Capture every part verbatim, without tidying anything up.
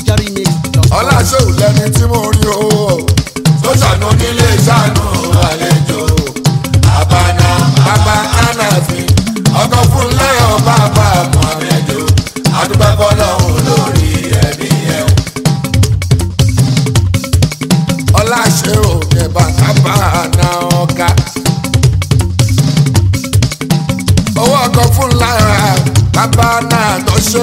ọláṣẹ́wò lẹni tí mo rí o tó ṣàánú nílé ṣàánú àlejò àbànà bàbá anáfi ọkọ̀ fún lẹ́yọ̀ bàbá muhammedu adúgbò bọ́lọ́hún lórí ẹbí ẹ̀ o. ọláṣẹ́wò ní bàbá àná ọ̀gá owó ọkọ̀ fún lára bàbá náà tó ṣó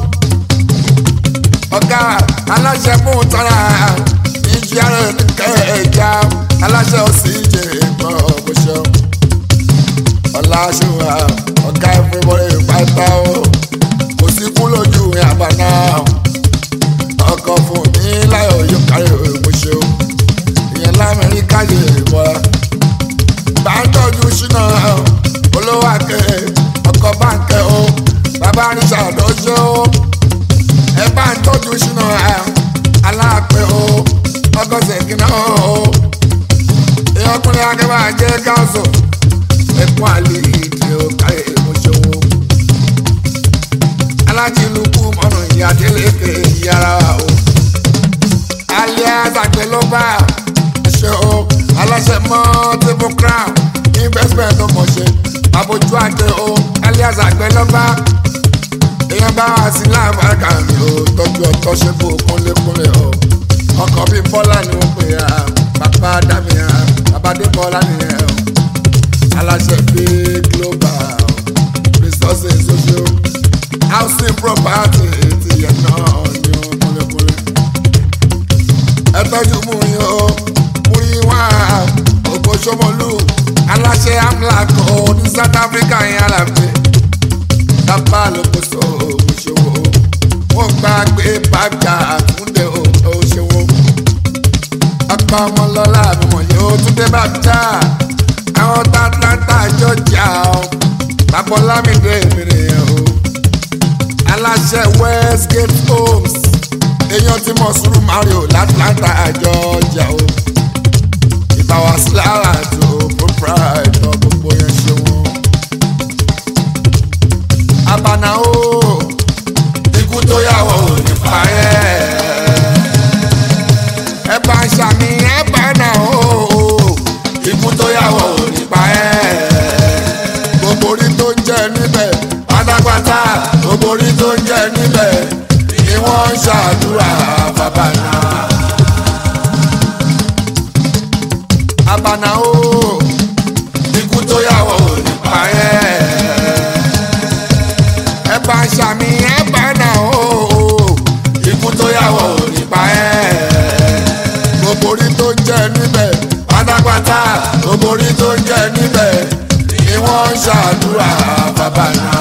ọ̀gá aláṣẹ fún tọ́ra ìjì ara nìkẹ́ ẹ̀já aláṣẹ òsì ìjì ìgbọ́ ọ̀gbọ̀ṣọ́ ọ̀làṣùwà ọ̀gá everybody pátá o kò sí kú lójú àbànà ọkọ̀ fún ní láyọ̀ yóò kárí ọ̀gbọ̀ṣọ́ ìyẹn lamẹ́ríkà yìí bọ́ra bá ń tọ́jú ṣínà olówó àkẹ́ ọkọ̀ báńkẹ́ o bàbá àríṣà lọ́ṣọ́ o ẹ bá ń tọ́jú ṣínà aláàpẹ̀ o ọgọ́sẹ̀ kìnnà o ìyọkùnrin akẹ́bà jẹ́ káàsọ̀ ẹ̀kún àlè ìdí ọ̀ka ìmọ̀ṣẹ́wó alájìlúkú mọ̀nà ìyàdélẹ́kẹ̀ ìyára o alẹ́ àgbàgbẹ́ ló bá ṣe o aláṣẹ mọ́ table crown investment ló mọ̀ ṣe àbójú àgbẹ̀ o alẹ́ àgbàgbẹ́ ló bá èèyàn bá wá sí láàbàkà mi ò tọ́jú ọ̀tọ́ ṣe bò kúnlékúnlé o ọkọ̀ bíi bọ́lá ni wọ́n pè á bàbá dàmí á bàbá dé bọ́lá nìyẹn o aláṣẹ bíi global resources social housing property ti yẹn náà ní kúnlékúnlé ẹ tọ́jú mú yín o mú yín wá ògbó Ṣómólú aláṣẹ amlac o ní South Africa yẹn àlàfẹ́ dábàá ló kó so òṣòwò wọn gbàgbé bàjá àtúndé òṣòwò apá ọmọ lọlá àbímọ yóò túndé bàjá àwọn tàtàtà jọjà ọ bàbá Ọlámídé mìíràn o aláṣẹ Westgate Homes èèyàn tí mo sùúrù Mario l'Atlanta àjọjà o ìbáwá sílára tó proprietor gbogbo yẹn ṣe wọn. Àbànà o ikú tó yàwó nípa ẹ ẹ bá ń ṣàmì Àbànà o ikú tó yàwó nípa ẹ gbogbo orí tó ń jẹ níbẹ̀ pátápátá gbogbo orí tó ń jẹ níbẹ̀ ni wọ́n ń ṣàdúrà f'Àbànà. Àbànà o ikú tó yàwó nípa ẹ ẹ bá ń ṣàmì Àbànà o ikú tó yàwó nípa ẹ gbogbo orí tó ń jẹ níbẹ̀ pátápátá gbogbo orí tó ń jẹ níbẹ̀ ni wọ́n ń ṣàdúrà f'Àbànà.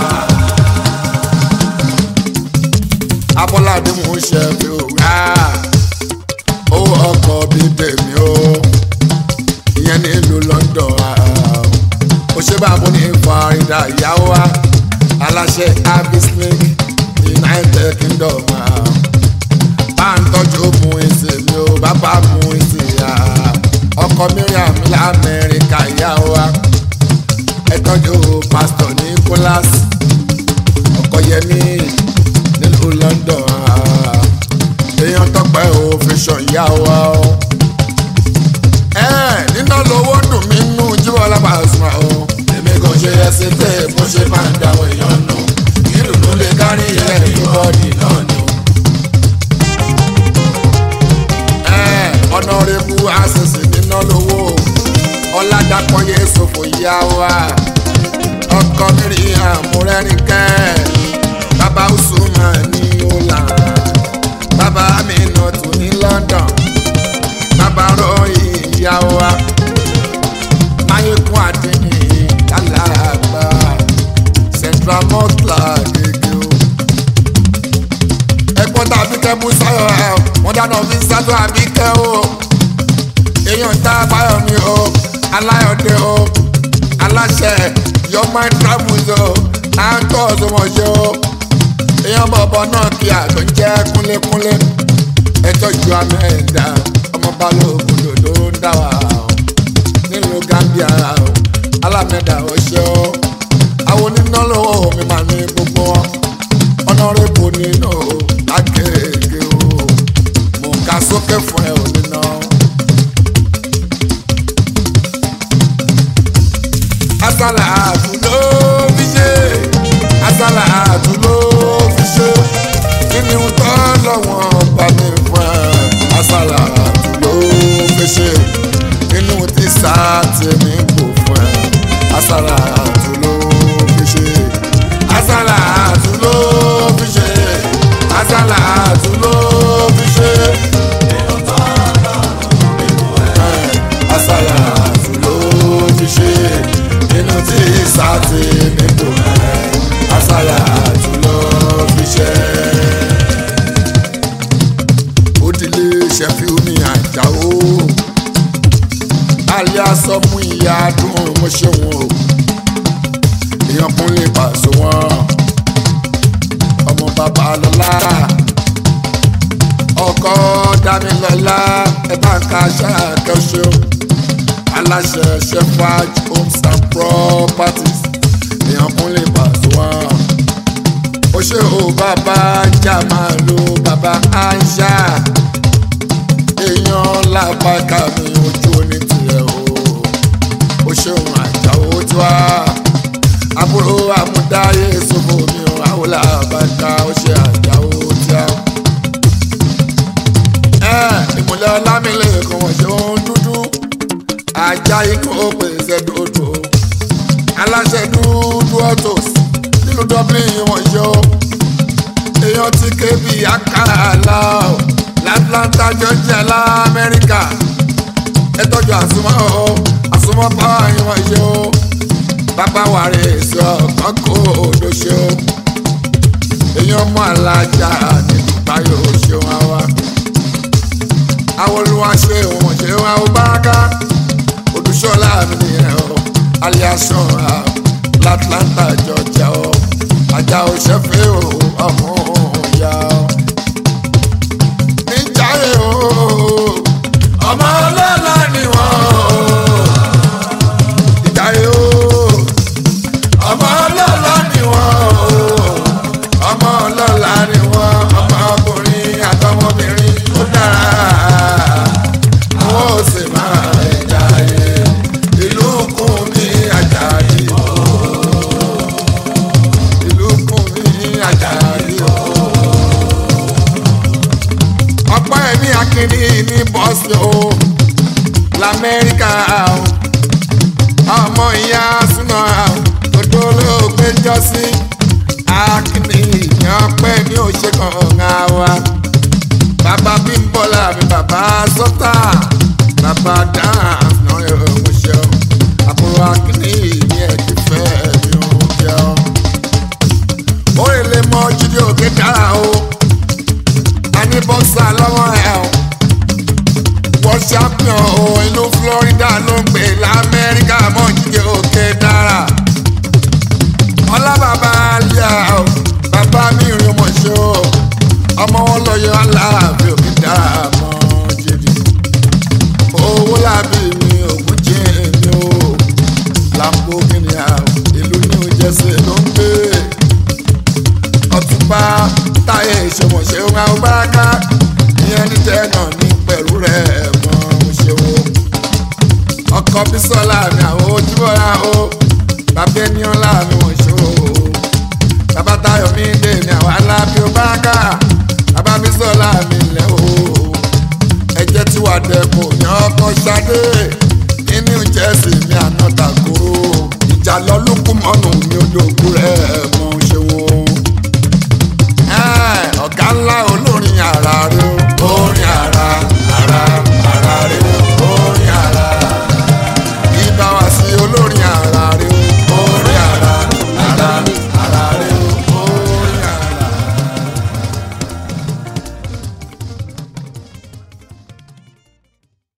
Abọ́ládé mò ń ṣe bí o wá owó ọkọ̀ bíi tèmi o ìyẹn nílùú London ó ṣe bá mo ní Florida ìyàwó wa aláṣẹ abisnik United Kingdom bá ń tọ́jú ògùn ìsìn mi ò bàbá gun ìsìn ya ọkọ Miriam lamẹ́ríkà ìyàwó wa ẹ tọ́jú pásítọ̀ Nicholas ọkọ Yẹmí nílùú London èèyàn tọpẹ òfìsàn ìyàwó wa o ẹ nínú lówó dùn mí nù Jíbọ́lá Pasuma o èmi kò ṣe ẹsẹ̀ tẹ́ bó ṣe máa ń dáwọ́ èèyàn nù ìdùnnú lè kárí ilẹ̀ ìbọ̀dì náà nù. ọ̀nàrẹ́bù àṣìṣe níná lówó ọ̀làdàpọ̀ yé sòfò ìyá wa ọkọ mìíràn àmúrẹ́rìnkẹ́ bàbá Usuma ní ọ̀là bàbá Amina tún ní London bàbá ròyìn ìyá wa máyékún àdínní lálàgbà Central Mosque gègé o ẹ̀gbọ́n tàbí kẹ́bù sáyọ̀ ẹ̀ wọ́n dáná fi sátọ̀ àbíkẹ́ o èèyàn tá a báyọ̀ mi o aláyọ̀dé o aláṣẹ your mind travels o à ń tọ́ ọ̀sọ̀mọ̀ṣẹ́ o èèyàn bọ̀bọ̀ náà kí àgbẹ̀ jẹ́ kúnlékúnlé ẹjọ́ ju amẹ́ẹ̀dá ọmọ balógun lòdó ń dá wa o nílùú Gambia o alámẹ́dà ọ̀ṣẹ́ o àwọn oníná lọ́wọ́ mi máa ní gbogbo wọn ọ̀nàrẹ́bù nínú akéèké o. àtúndó fi ṣe àsálà àtúndó fi ṣe kí ni ń tọ́ lọ́wọ́n bá mi fún ẹ àsálà àtúndó fi ṣe nínú tí sáà tèmi kò fún ẹ àsálà àtúndó fi ṣe àsálà àtúndó fi ṣe àsálà àtúndó fi ṣe àsálà àtúndó fi ṣe nínú tí sáà tèmi kò fún ẹ àsálà àtúndó fi ṣe. Òdìlé Ṣẹ̀fíùmí Àjàó alias ọmú ìyá dùn mo ṣe wọn o èèyàn kún lè pàṣẹ wọn ọmọ bàbá lọ́lá ọkọ Dámilọ́lá ẹ̀bá ń ka ṣáàkẹ́ṣe aláṣẹ Shepherd homes and properties èèyàn kún lè pàṣẹ wọn ó ṣe o bàbá Jamalu bàbá Aisha èèyàn lápákà mi ojú oní tirẹ̀ o ó ṣeun Àjàó tí wá àbúrò àmúdáyé sọ́fò mi ò àwòlá àbáká ó ṣe Àjàó tí a. ẹ ìmùlẹ̀ ọlámilẹ̀ kan wọ́n ṣe ohun dúdú ajá ikú ó pèsè dòdò aláṣẹ dúdú autos nínú Dublin wọ́n ṣe ó èèyàn ti ké bí àkàlà ó l'Atlanta Georgia l'Amẹ́ríkà ẹ tọ́jú àsomọ́ o àsomọ́ pàwọ́ àyìnwó ṣe o bàbá wa rè sọ ọ̀kan kó odò ṣe o èèyàn mú alájà nínú báyọ̀ ṣe wọn wá àwọn olùwà ṣe wọn ṣe wọn ó bá ká Odúṣọlá mi nìyẹn o aliasan l'Atlanta Georgia o ajá o ṣẹ́fẹ́ o ọmọ ìyá o. Ọmọ ọlọ́lá ni wọ́n Ìjàyè o ọmọ ọlọ́lá ni wọ́n ọmọ ọlọ́lá ni wọ́n ọmọ ọkùnrin àtọmọbìnrin tó dára wọ́n ó sì máa Ìjàyè ìlú kún ní Àjàyè ìlú kún ní Àjàyè ọ̀pọ̀ ẹ̀mí akíní ní bọ́ọ̀sì o l'Amẹ́ríkà ọmọ ìyá súná odò olóògbé jọ́sí akíní ìyàn pẹ́ ní òṣè kan wa bàbá Bímbọ́lá mi bàbá sọ́tà bàbá dáhùn náà yóò mú ṣe ọ́ àbúrò akíní ìyẹn ti fẹ́ mi ò jẹ́ ọ́ ó lè mọ jíde òkè dára o ní bọ́ksà lọ́wọ́ ẹ̀ ọ́ world champion o ìlú Florida ló ń gbé l'Amẹ́ríkà mọ́ jíjẹ òkè dára ọlá bàbá alíà o bàbá mi rìn mọ̀ ṣe o ọmọ wọn lọ́yọ̀ aláàbí òkè dára mọ́ jíjẹ owó làbí mi ògùn jẹ́ mi o Lamborghini ìlú New Jersey ló ń gbé Ọ̀túnba táyé ìṣòwòṣe ń àwọn báràká ìyẹn ní tẹ́nà ní pẹ̀lú rẹ̀ mọ́ ṣe wo ọkọ̀ Bísọ́lá mi àwọn ojúbọ̀lá o bàbá Ẹniọlá mi wọ́n ṣe o bàbá Táyọ̀ mi dé ní àwọn alábí o báràká bàbá Bísọ́lá mi lẹ̀ o ẹ̀jẹ̀ tí wà dẹ́kun yàn ọkọ̀ Ṣadé ní New Jersey mi àná tàkóró ìjà lọ́lùkù mọ́nù mi ò dòkú rẹ̀ mọ́ ṣe wo.